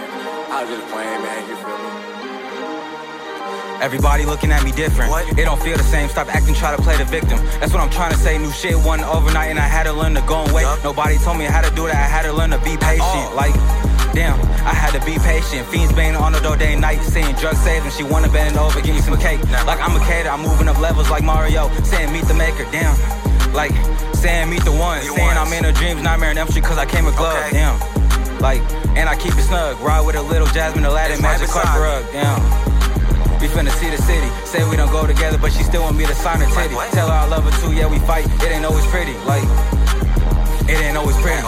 I was just playing, man, you feel me? Everybody looking at me different. It don't feel the same. Stop acting, try to play the victim. That's what I'm trying to say. New shit wasn't overnight and I had to learn to go and wait. Nobody told me how to do that. I had to learn to be patient. Like, damn, I had to be patient. Fiends banging on the door day and night, saying drugs saved and she wanna bend it over, give me some cake. Like I'm a cater, I'm moving up levels like Mario, saying meet the maker, damn. Like, saying meet the one, saying I'm in a dreams, nightmare and empty cause I came a glove, damn. Like, and I keep it snug, ride with a little Jasmine, Aladdin, magic carpet rug, damn. We finna see the city, say we don't go together, but she still want me to sign her titty. Tell her I love her too, yeah we fight, it ain't always pretty, like, it ain't always pretty.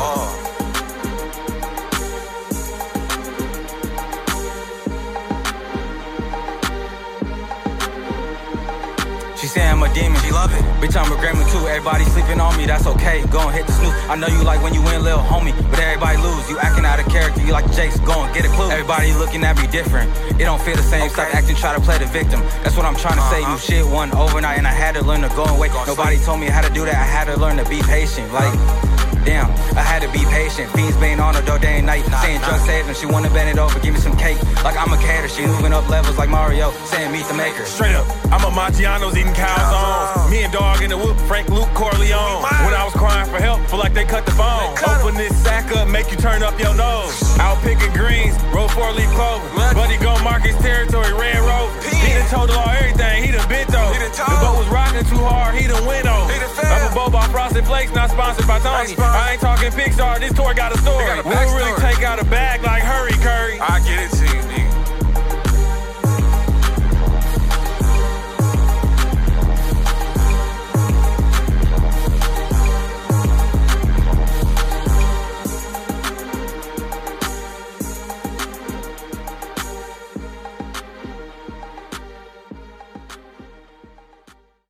She say I'm a demon, she love it. Bitch, I'm a gremlin too, everybody sleeping on me, that's okay. Go and hit the snooze. I know you like when you win, little homie, but everybody lose. You acting out of character, you like Jace, go and get a clue. Everybody looking at me different, it don't feel the same. Stop acting, try to play the victim. That's what I'm trying to say. New shit wasn't overnight and I had to learn to go and wait. Nobody told me how to do that, I had to learn to be patient. Like, damn, I had to be patient. Fiends banging on the door day and night, saying drugs saved and she wanna bend it over, give me some cake. Like I'm a cater, she moving up levels like Mario, saying meet the maker. Straight up, I'm a Montiano's eating calzones. Me and dog in the whoop, Frank Luke Corleone. When I was crying for help, feel like they cut the phone. Open this sack up, make you turn up your nose. Out picking greens, roll 4-leaf clover. Buddy gon' mark his territory, Red Rover. He done told the law everything, he done bent over. The boat was rocking too hard, he done went over. Up a boat by Frosted Flakes, not sponsored by Tony. I ain't talking Pixar, this tour got a story. We don't really take out a bag like Hurry Curry.